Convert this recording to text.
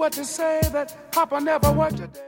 what to say that Papa never worked a day.